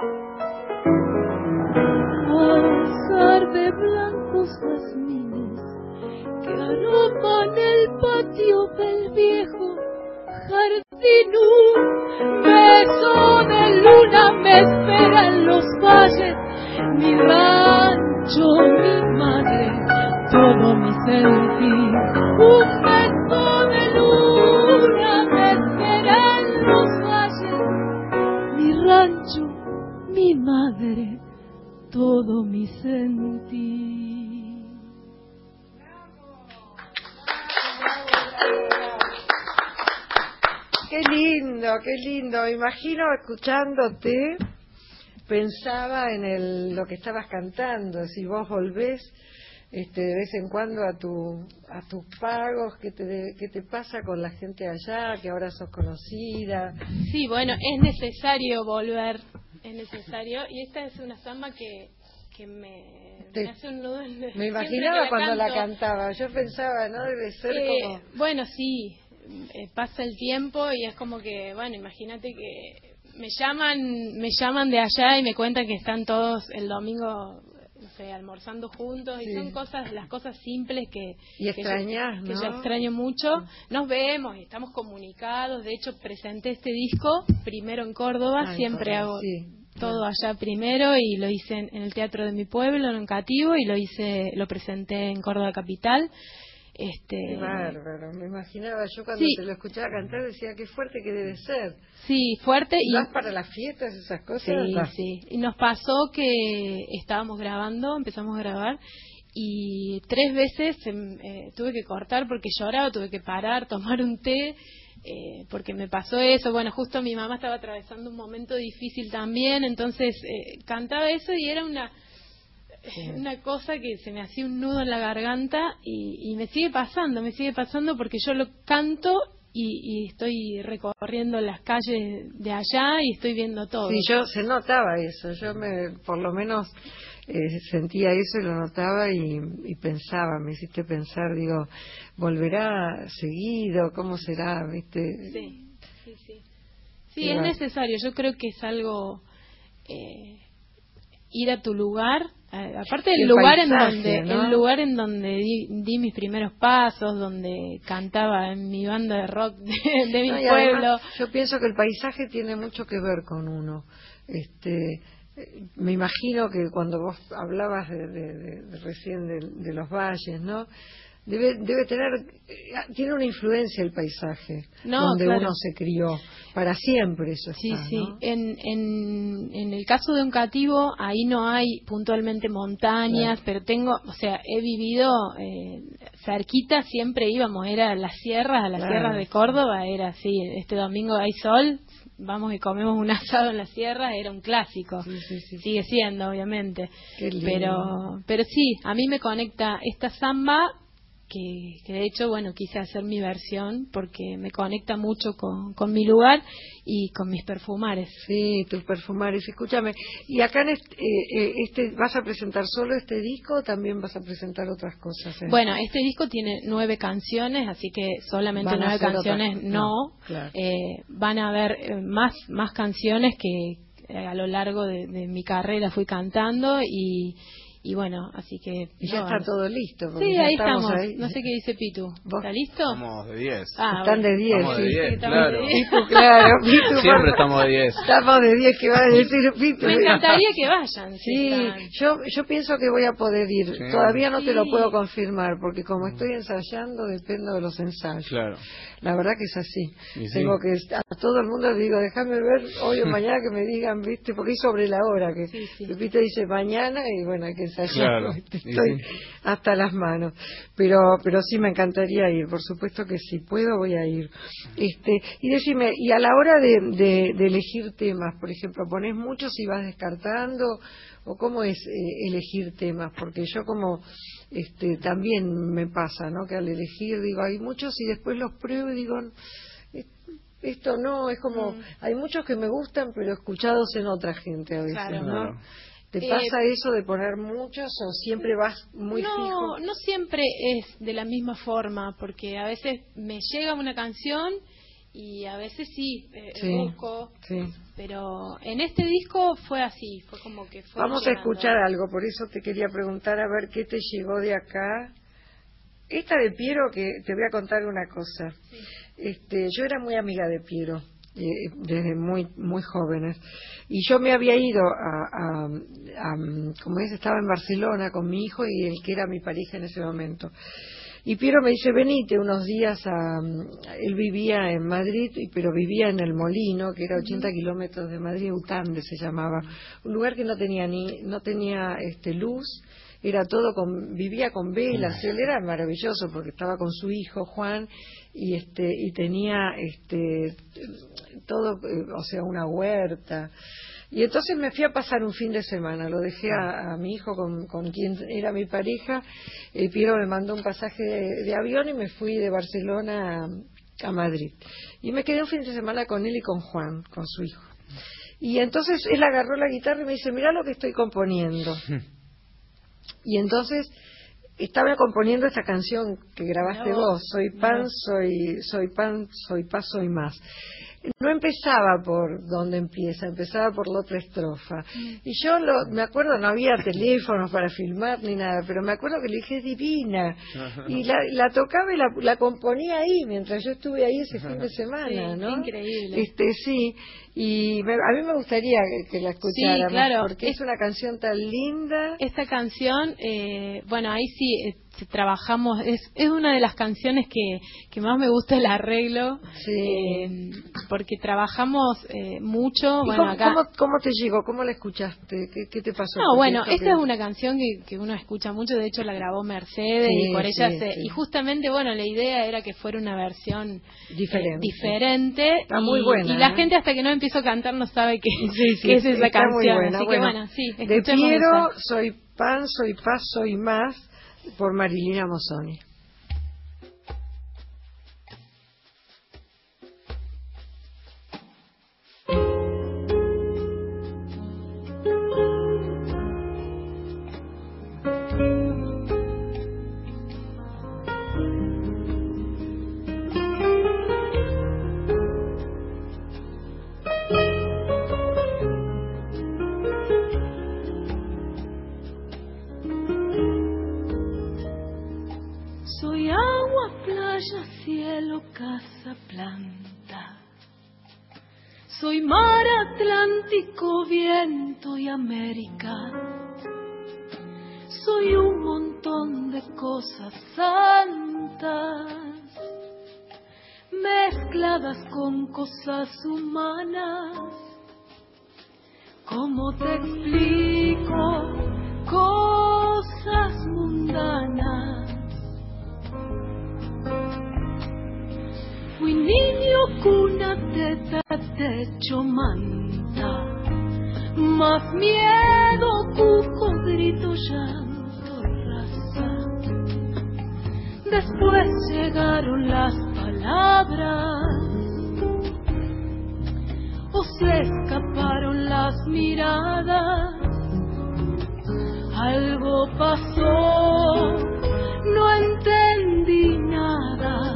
Azar de blancos jazmines que aroman el patio del viejo jardín, un beso de luna me espera en los valles, mi rancho, mi madre, todo mi sentir. Un beso de luna me espera Qué lindo, qué lindo. Me imagino escuchándote, pensaba en el, lo que estabas cantando. Si vos volvés este, de vez en cuando a tu a tus pagos, ¿qué te, qué te pasa con la gente allá, que ahora sos conocida? Sí, bueno, es necesario volver, es necesario. Y esta es una samba que, que me, Te, me hace un nudo en el... Me imaginaba la cuando canto, la cantaba, yo pensaba, ¿no? Debe ser eh, como... Bueno, sí, eh, pasa el tiempo y es como que, bueno, imagínate que me llaman me llaman de allá y me cuentan que están todos el domingo, no sé, almorzando juntos, sí. Y son cosas, las cosas simples que, y extrañas, que, yo, ¿no? que yo extraño mucho. Nos vemos y estamos comunicados. De hecho, presenté este disco primero en Córdoba, ah, siempre Córdoba, hago sí. todo allá primero, y lo hice en, en el teatro de mi pueblo, en Cativo, y lo hice, lo presenté en Córdoba capital. Este... Qué bárbaro, me imaginaba yo cuando sí. te lo escuchaba cantar, decía qué fuerte que debe ser. Sí, fuerte. Y ¿vas para las fiestas, esas cosas? Sí, ¿vas? Sí. Y nos pasó que estábamos grabando, empezamos a grabar, y tres veces eh, tuve que cortar porque lloraba, tuve que parar, tomar un té, eh, porque me pasó eso. Bueno, justo mi mamá estaba atravesando un momento difícil también, entonces eh, cantaba eso y era una... Sí. una cosa que se me hacía un nudo en la garganta y, y me sigue pasando, me sigue pasando porque yo lo canto y, y estoy recorriendo las calles de allá y estoy viendo todo. Sí, yo se notaba eso, yo me, por lo menos eh, sentía eso y lo notaba y, y pensaba, me hiciste pensar, digo, ¿volverá seguido? ¿Cómo será? ¿Viste? Sí, sí, sí. Sí, es necesario, yo creo que es algo... Eh, ir a tu lugar, eh, aparte del lugar paisaje, en donde ¿no? el lugar en donde di, di mis primeros pasos, donde cantaba en mi banda de rock de, de mi no, pueblo. Además, yo pienso que el paisaje tiene mucho que ver con uno. Este, me imagino que cuando vos hablabas de, de, de, de recién de, de los valles, ¿no? Debe, debe tener, tiene una influencia el paisaje, no, donde claro. uno se crió, para siempre eso está, sí, sí. ¿no? En, en, en el caso de un cativo, ahí no hay puntualmente montañas, claro. pero tengo, o sea, he vivido eh, cerquita, siempre íbamos, era a las sierras, a las claro. sierras de Córdoba, era así, este domingo hay sol, vamos y comemos un asado en la sierra, era un clásico, sí, sí, sí. sigue siendo, obviamente, Qué lindo. pero pero sí, a mí me conecta esta samba, Que, que de hecho, bueno, quise hacer mi versión porque me conecta mucho con, con mi lugar y con mis perfumares. Sí, tus perfumares. Escúchame, ¿y acá en este, eh, este vas a presentar solo este disco o también vas a presentar otras cosas? Eh? Bueno, este disco tiene nueve canciones, así que solamente nueve canciones otras... no. no claro. eh, van a haber eh, más, más canciones que eh, a lo largo de, de mi carrera fui cantando y... Y bueno, así que... Y ya no, está todo listo. Sí, ahí estamos. estamos. Ahí. No sé qué dice Pitu. ¿Vos? ¿Está listo? Estamos de diez. Ah, Están bueno. de diez. Estamos de sí. diez, sí, claro. De diez. Pitu, claro. Pitu, siempre estamos de diez. Estamos de diez, que va a decir Pitu. Me encantaría que vayan. Sí, si yo yo pienso que voy a poder ir. Sí. Todavía no sí. te lo puedo confirmar, porque como estoy ensayando, dependo de los ensayos. Claro. La verdad que es así. Sí. Tengo que... A todo el mundo le digo, déjame ver hoy o mañana que me digan, ¿viste? Porque es sobre la hora. Que sí, sí. Pepita dice mañana y bueno, hay que ensayar. Claro. Estoy sí. hasta las manos. Pero pero sí me encantaría ir. Por supuesto que si puedo voy a ir. este Y decime, y a la hora de, de, de elegir temas, por ejemplo, ¿ponés muchos y vas descartando? ¿O cómo es eh, elegir temas? Porque yo como... Este, también me pasa, ¿no? Que al elegir digo, hay muchos y después los pruebo y digo, esto no, es como, mm. hay muchos que me gustan, pero escuchados en otra gente a veces, claro. ¿no? ¿Te eh, pasa eso de poner muchos o siempre vas muy no, fijo? No siempre es de la misma forma, porque a veces me llega una canción y a veces sí, eh, sí busco, sí. pero en este disco fue así, fue como que fue Vamos llegando. A escuchar algo, por eso te quería preguntar a ver qué te llegó de acá. Esta de Piero, que te voy a contar una cosa. Sí. Este, yo era muy amiga de Piero eh, desde muy muy jóvenes y yo me había ido a, a, a como es, estaba en Barcelona con mi hijo y el que era mi pareja en ese momento. Y Piero me dice, venite unos días a... Él vivía en Madrid, pero vivía en El Molino, que era ochenta uh-huh. kilómetros de Madrid, Utande se llamaba. Un lugar que no tenía ni no tenía este luz era todo con, vivía con velas, él era maravilloso porque estaba con su hijo Juan y este y tenía este todo, o sea, una huerta. Y entonces me fui a pasar un fin de semana, lo dejé a, a mi hijo con, con quien era mi pareja, eh, Piero me mandó un pasaje de, de avión y me fui de Barcelona a, a Madrid. Y me quedé un fin de semana con él y con Juan, con su hijo. Y entonces él agarró la guitarra y me dice, mirá lo que estoy componiendo. Y entonces estaba componiendo esta canción que grabaste no, vos, Soy pan, no. soy, soy pan, soy paz, soy más. No empezaba por donde empieza, empezaba por la otra estrofa. Y yo lo, me acuerdo, no había teléfonos para filmar ni nada, pero me acuerdo que le dije, es divina. Y la, la tocaba y la, la componía ahí, mientras yo estuve ahí ese fin de semana, sí, ¿no? Increíble. Este, sí, y me, a mí me gustaría que, que la escucháramos, sí, claro. porque es, es una canción tan linda. Esta canción, eh, bueno, ahí sí eh, trabajamos, es, es una de las canciones que, que más me gusta el arreglo, sí. eh, porque trabajamos eh, mucho. ¿Y bueno, cómo, acá... cómo, cómo te llegó? ¿Cómo la escuchaste? ¿Qué, qué te pasó? No, bueno, esta que... es una canción que, que uno escucha mucho, de hecho la grabó Mercedes sí, y por ella sí, se... sí. Y justamente, bueno, la idea era que fuera una versión diferente. Eh, diferente Está y, muy buena. Y la ¿eh? gente hasta que no empiezo a cantar no sabe qué, sí, sí, qué es esa está canción. Muy buena, Así bueno. que bueno, sí, de Piero, esa. Soy pan, soy paz, soy más, por Marilina Mozzoni. Soy mar Atlántico, viento y América. Soy un montón de cosas santas mezcladas con cosas humanas. ¿Cómo te explico? Cosas mundanas. Fui niño, cuna, teta, techo, manta, más miedo, cuco, grito, llanto, raza. Después llegaron las palabras, o se escaparon las miradas. Algo pasó, no entendí nada.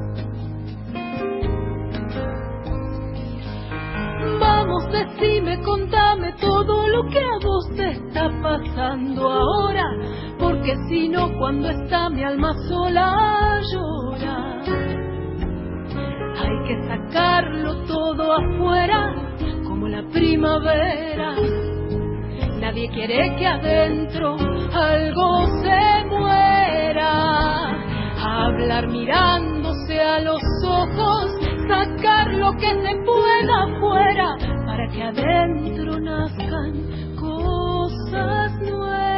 Vamos, decime, contame todo lo que a vos te está pasando ahora, porque si no, cuando está mi alma sola llora. Hay que sacarlo todo afuera, como la primavera. Nadie quiere que adentro algo se muera. Hablar mirándose a los ojos, sacar lo que se pueda afuera, para que adentro nazcan cosas nuevas.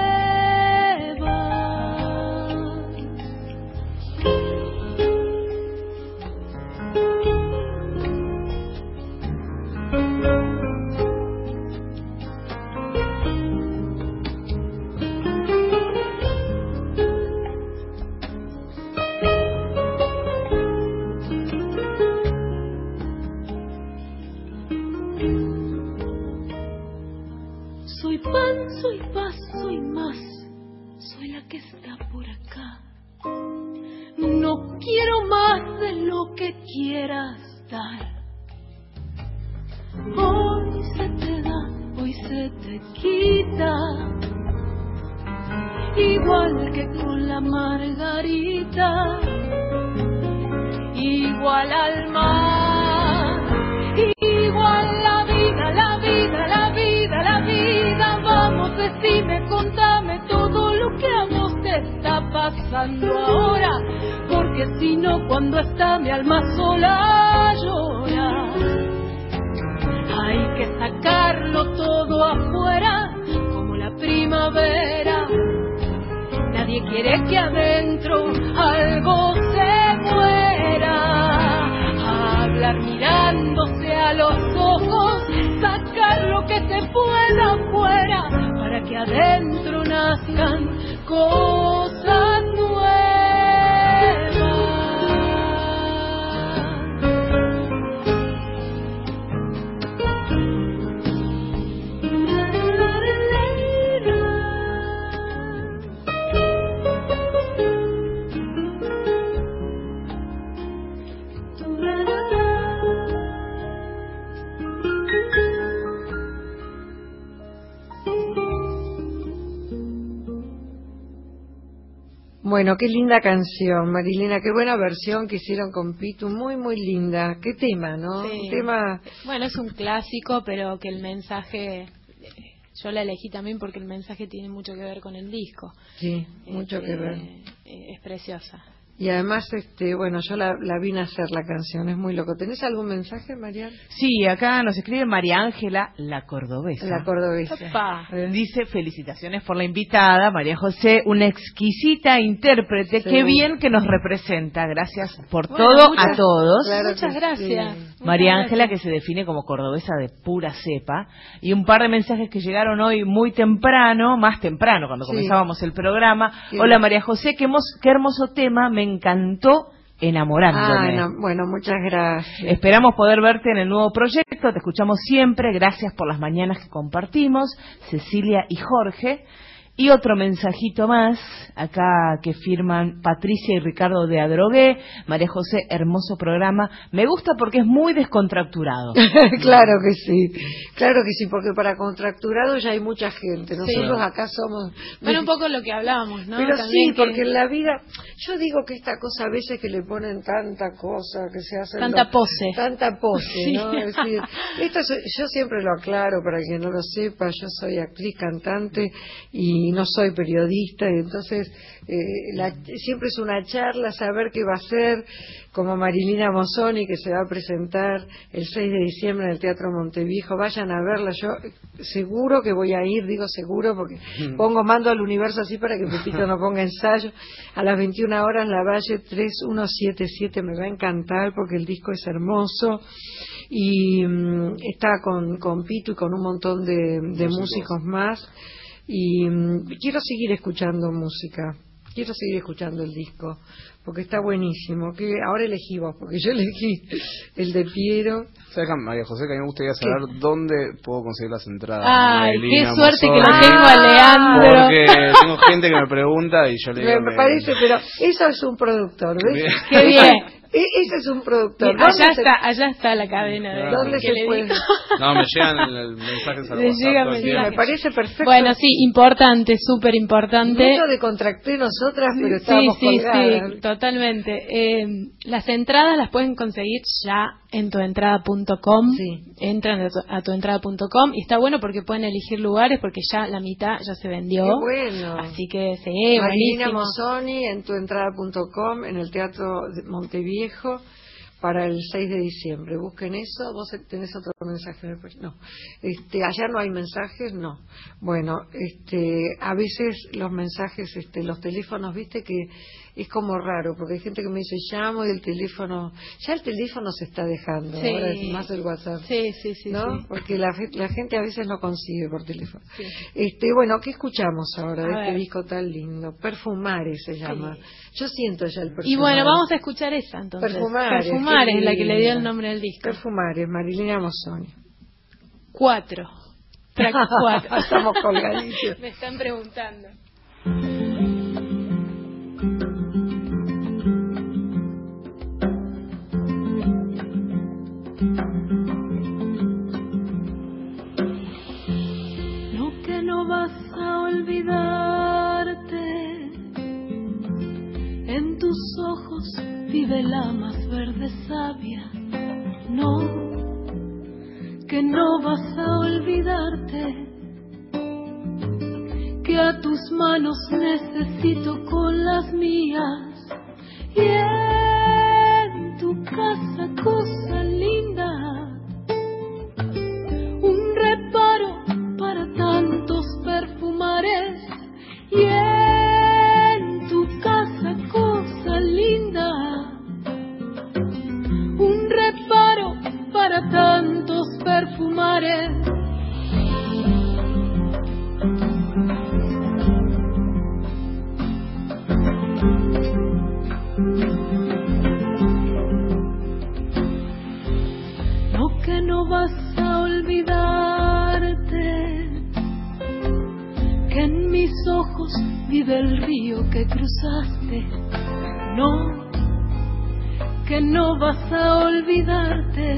Soy pan, soy paz, soy más, soy la que está por acá. No quiero más de lo que quieras dar. Hoy se te da, hoy se te quita, igual que con la margarita, igual al mar, igual la vida, la vida, la vida, la vida. Vamos, decime, contame todo lo que a vos te está pasando ahora, porque si no, cuando está mi alma sola llora. Hay que sacarlo todo afuera, como la primavera. Nadie quiere que adentro algo se muera. Hablar mirándose a los ojos, sacar lo que se pueda afuera, para que adentro nazcan cosas nuevas. Bueno, qué linda canción, Marilena, qué buena versión que hicieron con Pitu, muy, muy linda. Qué tema, ¿no? Sí. Un tema... Bueno, es un clásico, pero que el mensaje, yo la elegí también porque el mensaje tiene mucho que ver con el disco. Sí, mucho este, que ver. Es preciosa. Y además, este, bueno, yo la, la vine a hacer la canción, es muy loco. ¿Tenés algún mensaje, María? Sí, acá nos escribe María Ángela, la cordobesa. La cordobesa. Opa. Dice, felicitaciones por la invitada, María José, una exquisita intérprete, Sí. qué bien que nos representa, gracias por Bueno, todo muchas- a todos. Claro Muchas que gracias. sí. Muchas María gracias. Ángela, que se define como cordobesa de pura cepa, y un par de mensajes que llegaron hoy muy temprano, más temprano, cuando Sí. comenzábamos el programa. Sí. Hola María José, qué, hemos- qué hermoso tema, me encantó enamorándome. Ah, no, bueno, muchas gracias. Esperamos poder verte en el nuevo proyecto, te escuchamos siempre, gracias por las mañanas que compartimos, Cecilia y Jorge. Y otro mensajito más, acá que firman Patricia y Ricardo de Adrogué. María José, hermoso programa. Me gusta porque es muy descontracturado. Claro que sí, claro que sí, porque para contracturado ya hay mucha gente. Nosotros Sí. acá somos... Bueno, un poco lo que hablábamos, ¿no? Pero También sí, que- porque en la vida, yo digo que esta cosa a veces que le ponen tanta cosa, que se hace Tanta pose. tanta pose, Sí. ¿no? Es decir, esto es- yo siempre lo aclaro para quien no lo sepa, yo soy actriz, cantante y no soy periodista, y entonces eh, la- siempre es una charla, saber qué va a hacer, como Marilina Mozzoni, que se va a presentar el seis de diciembre en el Teatro Monteviejo. Vayan a verla, yo seguro que voy a ir, digo seguro, porque pongo mando al universo así para que Pepito no ponga ensayo. A las veintiuna horas, La Valle tres uno siete siete, me va a encantar porque el disco es hermoso. Y mm, está con, con Pitu y con un montón de, de músicos más. Y mm, quiero seguir escuchando música, quiero seguir escuchando el disco, porque está buenísimo. Que ahora elegí vos, porque yo elegí el de Piero. ¿Sabes, María José, que a mí me gustaría saber dónde puedo conseguir las entradas? Ay, Marilina qué suerte que Mozzoni? lo tengo a Leandro. Porque tengo gente que me pregunta y yo le digo... Me, me parece, pero eso es un productor, ¿ves? Bien. Qué bien. E- ese es un productor. Allá ¿Dónde se- está, allá está la cadena de Claro. ¿Dónde que se le puede? digo. No, me llegan el, el mensajes al Le WhatsApp llega todo el mensaje. tiempo. Me parece perfecto. Bueno, sí, importante, súper importante. Mucho de contracté nosotras, pero Sí, estábamos sí, colgadas. sí, totalmente. Eh, las entradas las pueden conseguir ya en tuentrada punto com. Sí. Entran a, tu, a tuentrada punto com y está bueno porque pueden elegir lugares porque ya la mitad ya se vendió. Qué bueno. Así que sí, Marilina buenísimo. Mozzoni en tuentrada punto com, en el Teatro de Monteviejo, para el seis de diciembre. Busquen eso. ¿Vos tenés otro mensaje? Me parece? No. Este, allá no hay mensajes, no. Bueno, este, a veces los mensajes, este, los teléfonos, viste que es como raro, porque hay gente que me dice llamo y el teléfono, ya el teléfono se está dejando, Sí. ahora es más el WhatsApp. Sí, sí, sí. ¿No? sí. Porque la, fe- la gente a veces no consigue por teléfono. Sí. Este, bueno, ¿qué escuchamos ahora de A este ver. disco tan lindo? Perfumare se llama. Yo siento ya el Perfumare. Y bueno, vamos a escuchar esa entonces. Perfumare, Perfumare qué es la que le dio linda. el nombre del disco. Perfumare, Marilina Mozzoni. Cuatro. Track cuatro. Estamos colgaditos. Me están preguntando. No, que no vas a olvidarte. En tus ojos vive la más verde savia. No, que no vas a olvidarte. Que a tus manos necesito con las mías. Y en tu casa, cosa linda, un reparo para tantos perfumares. Y en No, que no vas a olvidarte, que en mis ojos vive el río que cruzaste. No, que no vas a olvidarte,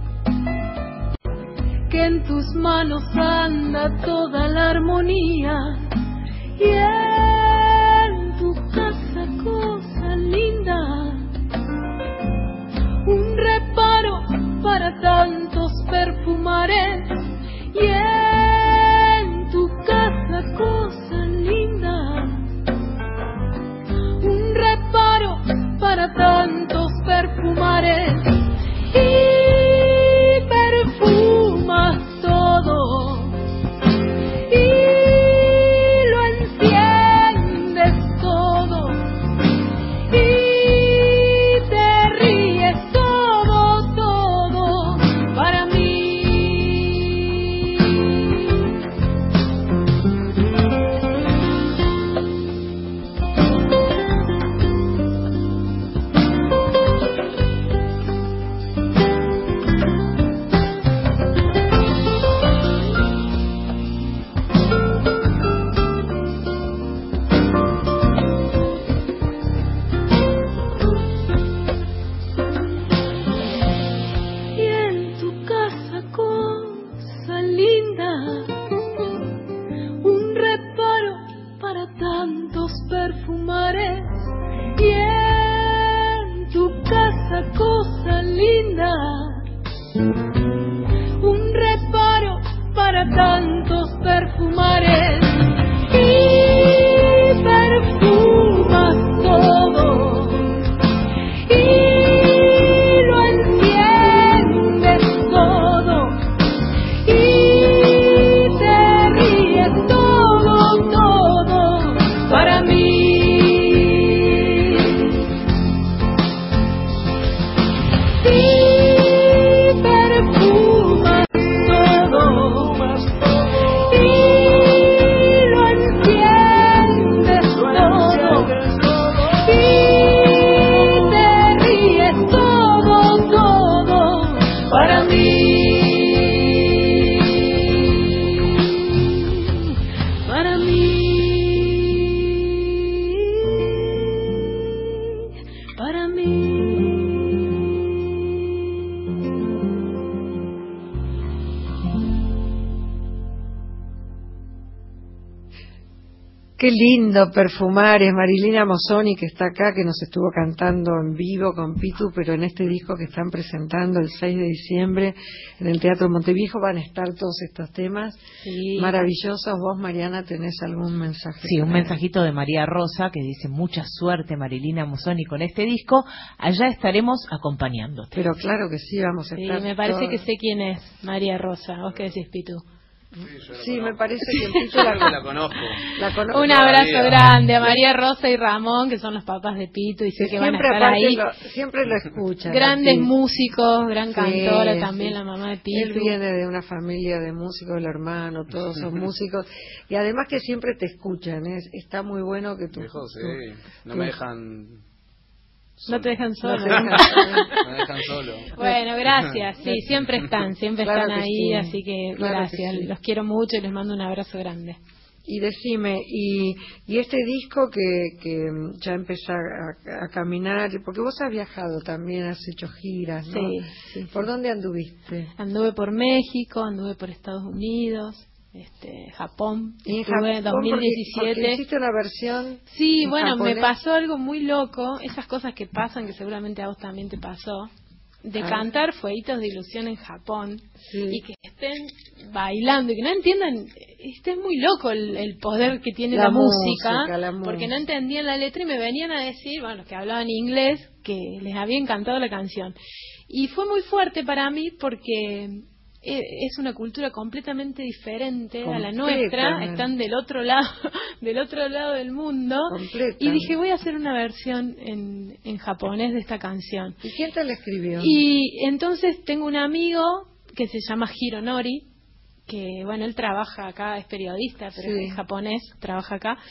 que en tus manos anda toda la armonía, y en tu casa cosa linda, un reparo para tantos perfumares, y en tu casa cosa linda, un reparo para tantos perfumares, y perfumas todo y lo enciendes todo y te ríes todo, todo para mí. Y en tu casa cosa linda, un reparo para tantos perfumares, y en tu casa cosa linda, un reparo para tantos perfumares, y perfumas todo y lo enciendes todo y te ríes todo, todo para mí. Y perfumas todo y lo enciendes todo y te ríes todo, todo para mí, para mí, para mí. Qué lindo Perfumares, Marilina Mozzoni, que está acá, que nos estuvo cantando en vivo con Pitu, pero en este disco que están presentando el seis de diciembre en el Teatro Monteviejo van a estar todos estos temas Sí. maravillosos. Vos, Mariana, ¿tenés algún mensaje? Sí, un mensajito de María Rosa que dice: mucha suerte, Marilina Mozzoni, con este disco. Allá estaremos acompañándote. Pero claro que sí, vamos a Sí, estar me parece todas. que sé quién es María Rosa. ¿Vos qué decís, Pitu? Sí, me parece que el Pitu la, la conozco. la conozco. Un abrazo todavía. grande a María Rosa y Ramón, que son los papás de Pitu, y sé que, Que van a siempre, estar aparte, ahí. lo, siempre lo escuchan. Grandes así. músicos, gran Sí, cantora también, sí. la mamá de Él Pitu. viene de una familia de músicos, el hermano, todos son músicos. Y además que siempre te escuchan. ¿eh? Está muy bueno que tú... Viejo, sí. tú- No tú- me dejan... No te dejan solo. No te dejan solo. No me dejan solo. Bueno, gracias. Sí, siempre están, siempre Claro están que ahí, sí. así que Claro que gracias. sí. Los quiero mucho y les mando un abrazo grande. Y decime, y, y este disco que, que ya empezó a, a caminar, porque vos has viajado también, has hecho giras, ¿no? Sí, sí, ¿Por sí. dónde anduviste? Anduve por México, anduve por Estados Unidos, este, Japón. Y en Estuve en Japón, dos mil porque- diecisiete. porque hiciste una versión Sí, en bueno, me japonés. pasó algo muy loco, esas cosas que pasan, que seguramente a vos también te pasó, de Ah. cantar Fueguitos de Ilusión en Japón, Sí. y que estén bailando y que no entiendan, este es muy loco el, el poder que tiene La la, música, música, la porque no música. entendían la letra y me venían a decir, bueno, los que hablaban inglés, que les había encantado la canción. Y fue muy fuerte para mí porque eh, es una cultura completamente diferente a la nuestra, Completamente. están del otro lado, del otro lado del mundo. Completa. Y dije, voy a hacer una versión en, en japonés de esta canción. ¿Y quién te la escribió? Y entonces tengo un amigo que se llama Hironori, que bueno, él trabaja acá, es periodista, pero Sí. es japonés, trabaja acá.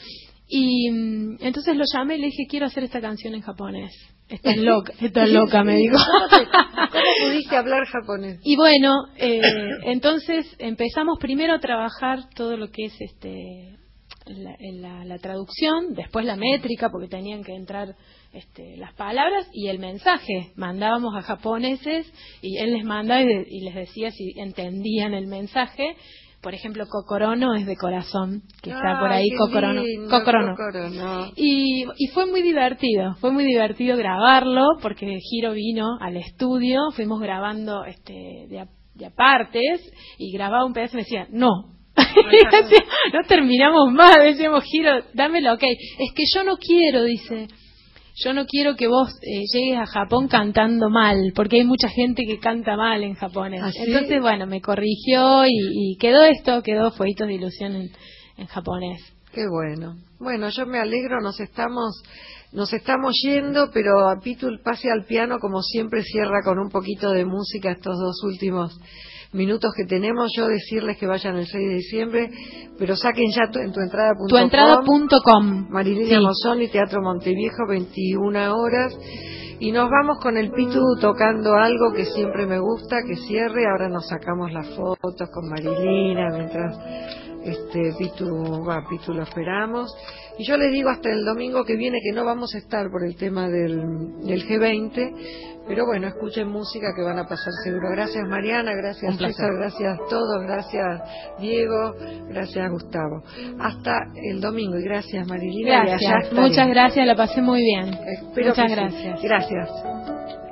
Y mm, entonces lo llamé y le dije, quiero hacer esta canción en japonés. Estás loca, estás loca, me dijo. ¿Cómo, te, ¿Cómo pudiste hablar japonés? Y bueno, eh, entonces empezamos primero a trabajar todo lo que es este la, la, la traducción, después la métrica, porque tenían que entrar este, las palabras y el mensaje. Mandábamos a japoneses y él les mandaba y, de, y les decía si entendían el mensaje. Por ejemplo, Kokorono es de corazón, que está Ay, por ahí, Kokorono. Kokorono. Kokorono. Y, y fue muy divertido, fue muy divertido grabarlo, porque Hiro vino al estudio, fuimos grabando este de, a, de apartes, y grababa un pedazo y me decía, no. Y decía, no terminamos más, decíamos, Hiro, dámelo, ok. Es que yo no quiero, dice, yo no quiero que vos eh, llegues a Japón cantando mal, porque hay mucha gente que canta mal en japonés. ¿Ah, sí? Entonces, bueno, me corrigió y, y quedó esto, quedó Fueguitos de Ilusión en, en japonés. Qué bueno. Bueno, yo me alegro, nos estamos nos estamos yendo, pero a Pitul pase al piano, como siempre cierra con un poquito de música estos dos últimos minutos que tenemos. Yo decirles que vayan el seis de diciembre, pero saquen ya tu, en tu entrada punto com. Tu entrada punto com. Marilina sí. Mozzoni, Teatro Monteviejo, veintiuna horas. Y nos vamos con el Pitu tocando algo que siempre me gusta, que cierre. Ahora nos sacamos las fotos con Marilina mientras este Pitu va, Pitu lo esperamos. Y yo les digo hasta el domingo que viene que no vamos a estar por el tema del, del G veinte, pero bueno, escuchen música que van a pasar seguro. Gracias Mariana, gracias César, gracias a todos, gracias Diego, gracias Gustavo. Hasta el domingo y gracias Marilina. Gracias, muchas gracias, la pasé muy bien. Espero muchas que gracias. Sí. Gracias.